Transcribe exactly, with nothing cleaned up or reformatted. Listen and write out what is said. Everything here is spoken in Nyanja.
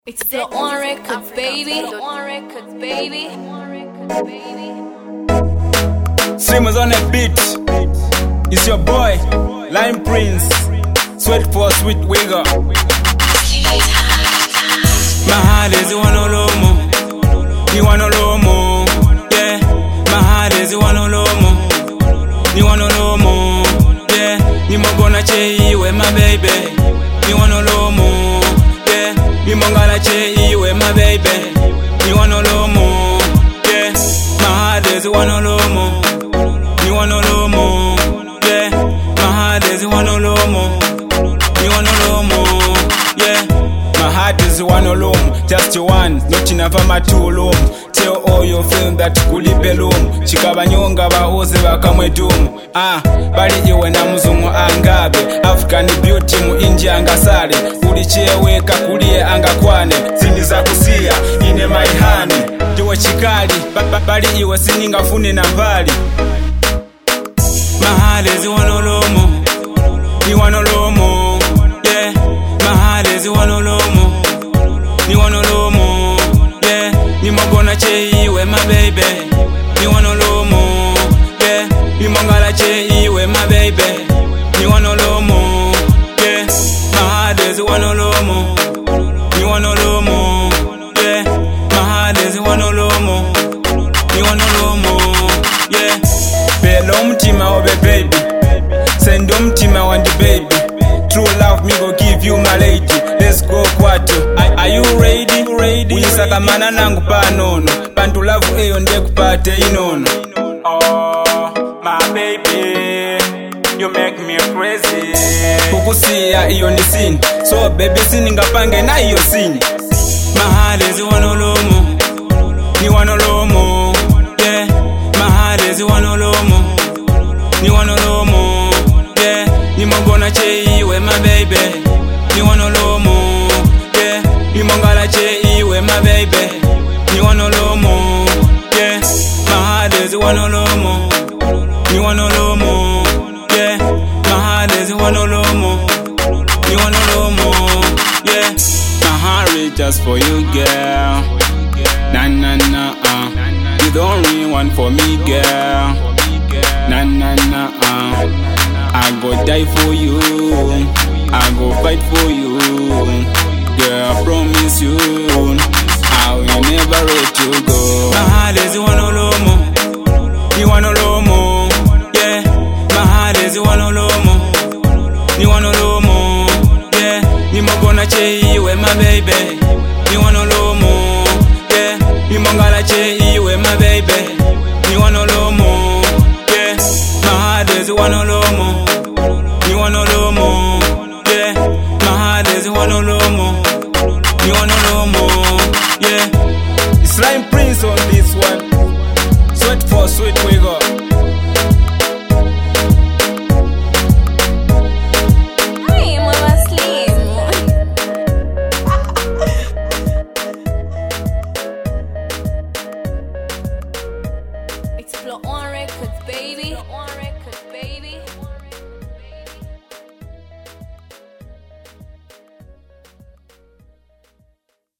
It's the on records, baby. On records, baby. Streamers on a beat. It's your boy, Lime Prince. Sweat for sweet wigger. My heart is one olomo. You want olomo. Yeah. My heart is one olomo. You want olomo. Yeah. You mo gonna che with my baby. You want olomo. Yeah. You mo gonna che with my baby. You want olomo. Yeah. My heart is one olomo. You want olomo. Yeah. My heart is one olomo. You want olomo. Yeah. My heart is one alone, just one, not enough of my two alone. Tell all your friends that kuli belum. Chikabanyonga baoze bakamwe doom. Ah, bali iwe na muzungu angabe. African beauty mu India angasale. Ulicheweka kulie angakwane. Zindi za kusia, ine maihani. Tiwe chikali, bali iwe sininga fune na mbali. My heart is one olomo. You want olomo. Yeah. My heart is one olomo. You want olomo. Yeah. You mo gonna che with my baby. You want olomo. Yeah. You mo gonna che with my baby. You want olomo. Yeah. My heart is one olomo. You want olomo. Yeah. My heart is one olomo. You want olomo. Yeah. Belo mtima obe baby. Send mtima want the baby. True love me go give you my lady. Let's go kwato. Are you ready? Ready? Unisaka mana nangu panono. Pantu love eyo nde kupate inono. Oh, my baby, you make me crazy. Kukusia iyo ni sin. So baby sininga pange na iyo sin. My heart is one olomo. You want olomo. Yeah. My heart is one olomo. You want olomo. Yeah. You mo gonna che with my baby. You want olomo. Yeah. You mo gonna che with my baby. You want olomo. Yeah. My heart is one olomo. You want olomo. Yeah. My heart is one olomo. You want olomo. Yeah. My heart is just for you, girl. Na na na uh. You the only one for me, girl. Na na na uh. I go die for you, I go fight for you. Girl, I promise you, I will never let you go. My heart is one olomo. You want olomo. Yeah. My heart is one olomo. You want olomo. Yeah. You mo gonna che with my baby. You want olomo. Yeah. You mo gonna che with my baby. You want olomo. Yeah. My heart is one olomo. You want olomo. Yeah. My heart is one olomo. You want olomo. Yeah. It's Lime Prince on this one. Sweat for sweet wigger. Hey, mama slim. It's the on records, baby. On records.